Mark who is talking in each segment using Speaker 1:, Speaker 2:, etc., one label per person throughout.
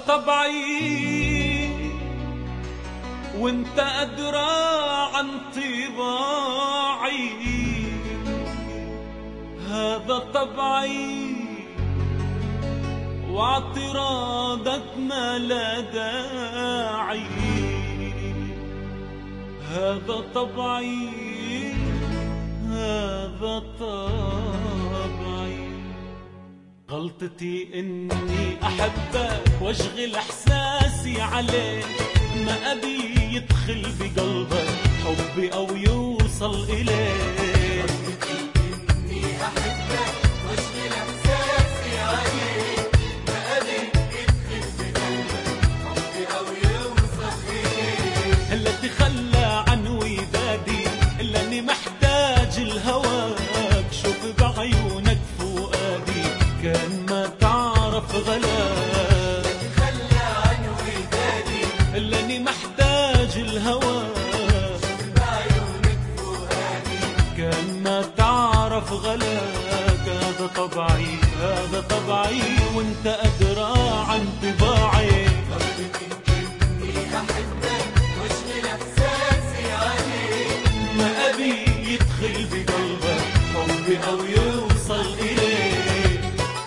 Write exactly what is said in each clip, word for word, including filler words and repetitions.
Speaker 1: طبعي وانت أدرى عن طباعي، هذا طبعي واعتراضك ما لا داعي، هذا طبعي هذا طبعي. غلطتي اني احبك واشغل احساسي عليك، ما ابي يدخل بقلبك حبي او يوصل اليك.
Speaker 2: غلطتي اني احبك واشغل احساسي عليك، ما ابي يدخل بقلبك حبي او يوصل اليك.
Speaker 1: لا تخلى عن ودادي الا اني محتاج لهواك، شوف بعيونك فؤادي كان ما تعرف غلاك.
Speaker 2: تخلى عن ودادي
Speaker 1: الا اني محتاج لهواك،
Speaker 2: بعيونك فؤادي
Speaker 1: كان ما تعرف غلاك. هذا طبعي هذا طبعي وانت ادرى عن طباعي.
Speaker 2: غلطتي اني احبك واشغل احساسي عليك،
Speaker 1: ما ابي يدخل بقلبك حبي او يوصل اليك.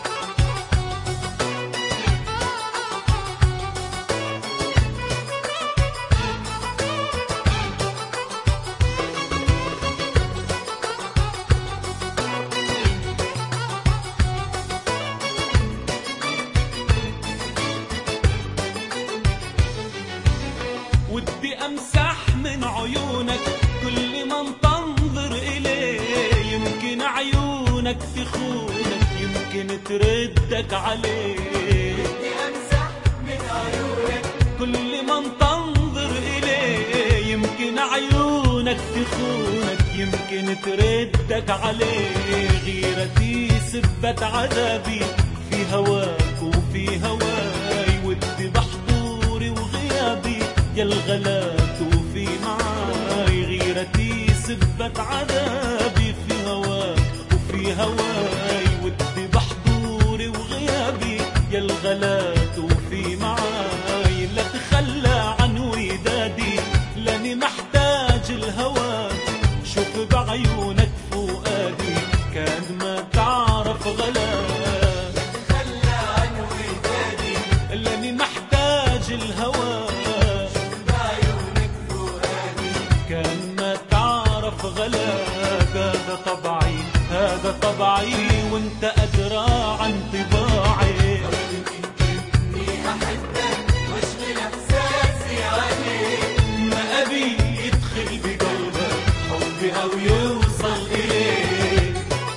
Speaker 1: ودي امسح من عيونك كل من تنظر اليه، يمكن عيونك تخونك يمكن تردك عليه.
Speaker 2: بدي امسح من عيونك
Speaker 1: كل من تنظر اليه، يمكن عيونك تخونك يمكن تردك عليه. غيرتي سبت عذابي في هواك وفي هواي، ودي بحضوري وغيابي يا الغلات وفي معاي. غيرتي سبت عذابي في هواك وفي هواي، ودي بحضوري وغيابي يا الغلات وفي معاي. لا تخلى عن ودادي لاني محتاج لهواك، شوف بعيونك فؤادي كان ما تعرف غلاك.
Speaker 2: تخلى عن ودادي
Speaker 1: لاني محتاج لهواك،
Speaker 2: بعيونك فؤادي
Speaker 1: كان ما تعرف غلاك. هذا طبعي هذا طبعي وانت ادرى عن طباعي.
Speaker 2: غلطتي اني احبك واشغل احساسي عليك،
Speaker 1: ما ابي يدخل بقلبك حبي او يوصل اليك.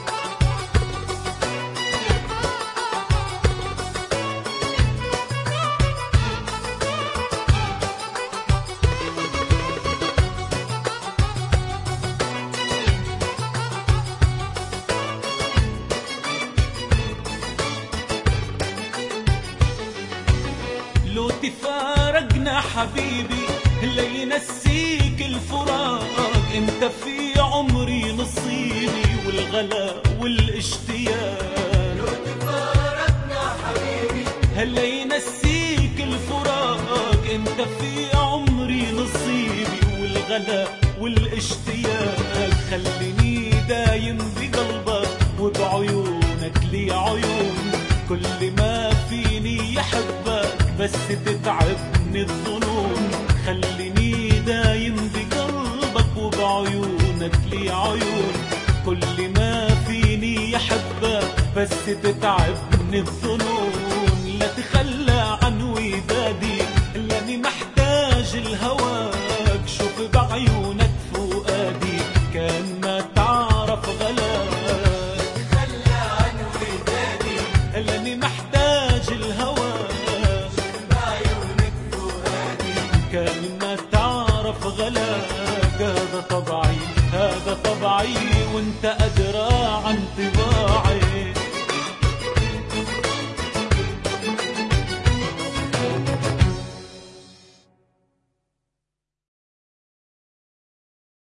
Speaker 1: لو تفارقنا حبيبي اللي ينسيك الفراق، انت في عمري نصيبي والغلا والاشتياق.
Speaker 2: لو تفارقنا حبيبي
Speaker 1: هلا ينسيك الفراق، انت في عمري نصيبي والغلا والاشتياق. خليني دايم بقلبك وبعيونك لي عيون، كل ما فيني يحبك بس تتعبني الظنون. خليني دايم بقلبك وبعيونك لي عيون، كل ما فيني يحبك بس تتعبني الظنون. لا تخلى عن ودادي لاني محتاج لهواك، شوف بعيونك فؤادي كان ما تعرف غلاك.
Speaker 2: تخلى عن ودادي
Speaker 1: لاني محتاج لهواك،
Speaker 2: بعيونك فؤادي
Speaker 1: كان ما تعرف غلاك. هذا طبعي هذا طبعي وانت أدرى